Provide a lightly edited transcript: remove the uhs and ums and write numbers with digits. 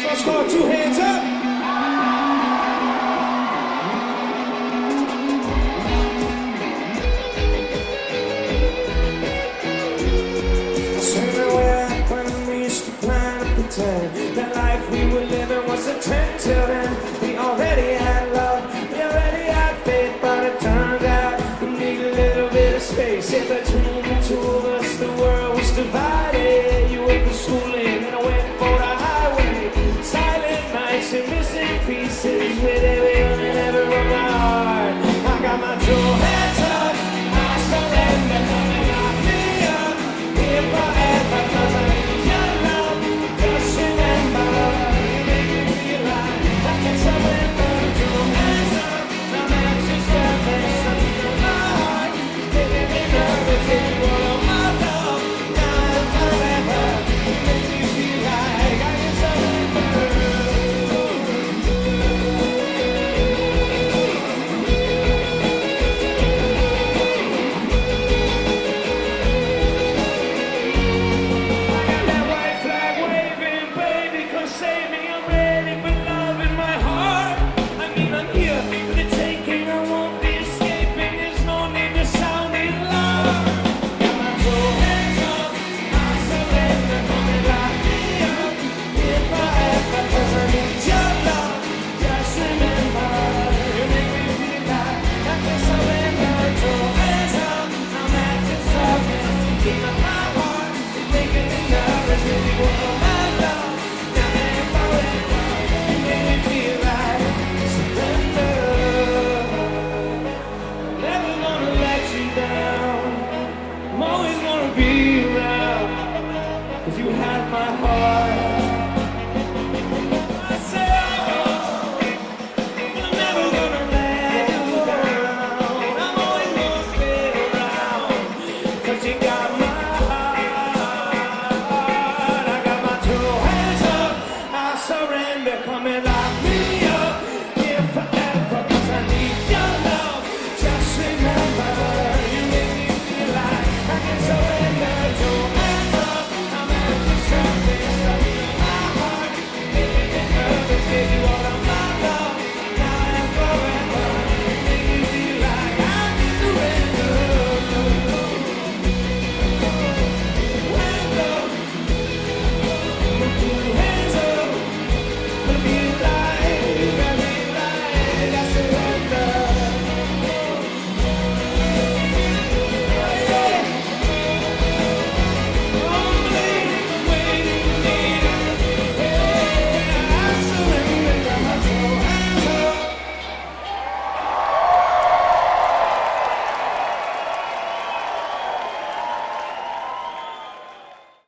one's called Two Hands Up. That life we were living was a trend till then. We already had love, we already had faith, but it turned out we need a little bit of space. In between the two of us, the world was divided. You went for schooling and I went for the highway. Silent nights and missing pieces with everyone and ever on my heart. I got my two hands up, I surrender, come and lock me up here forever, 'cause I need your love. Just remember, you make me feel like I can surrender. Two hands up, now that's your surface. Something in my heart is making me nervous. If you want my love, now and forever, you make me feel like I can surrender. Save me, I'm ready for love in my heart. I mean, I'm here for the taking, I won't be escaping. There's no need to sound the alarm. Got my two hands up, I surrender. Come and lock me up here forever, 'cause I need your love. Just remember, you make me feel like I can surrender. Two hands up, I'm at your service. Keep my heart, it's making me nervous. If you want my love, be around, 'cause you have my heart.